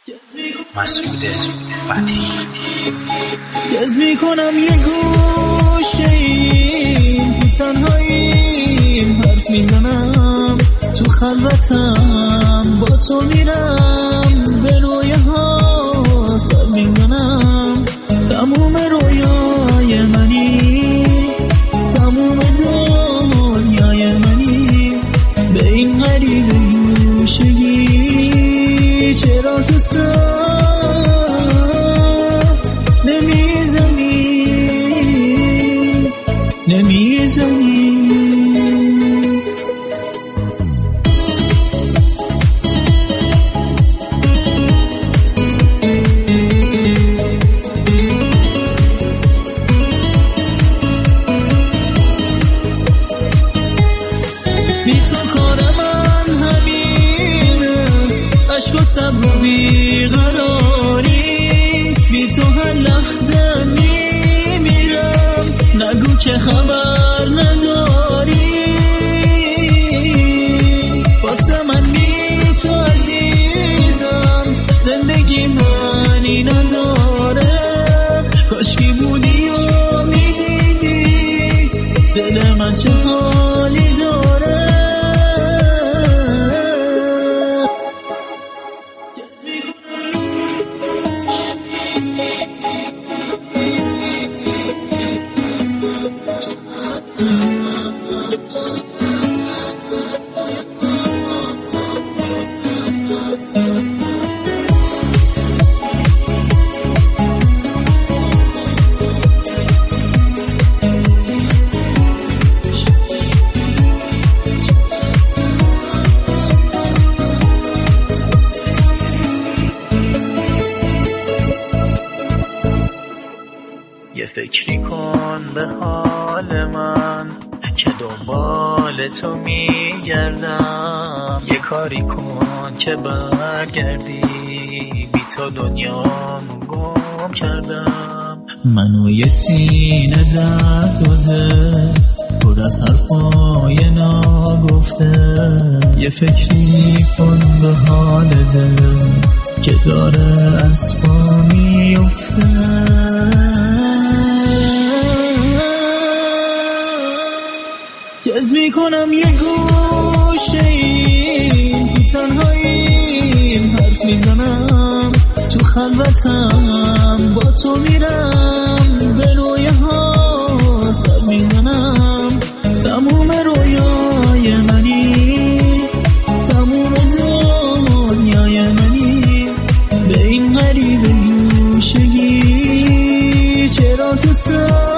مسعود فتحی. گز میکنم یه گوشه این تو تنهاییم، حرف میزنم تو خلوتم، با تو میرم به رویه ها سر میزنم. تموم رویای منی، تموم دنیای منی، به این غریب گوشگی چرا تو سر نمیزنی. بی تو کار من همینه، عشق و صبر و بیقراری، بی تو هر لحظه میمیرم، نگو که خبر نداری. واسه من بی تو عزیزم، زندگی معنی نداره، کاشکی بودی و میدیدی دل من چه حالی داره. یه فکری کن به حال من که دنبال تو میگردم، یه کاری کن که برگردی، بی تو دنیامو گم کردم. منو یه سینه درد داده، پر از حرفای ناگفته، یه فکری کن به حال دل که داره از پا میفته. گز میکنم یه گوشه این تو تنهاییم، حرف میزنم تو خلوتم، با تو میرم به رویه ها سر میزنم. تموم رویای منی، تموم دنیای منی، به این غریب گوشگی چرا تو سر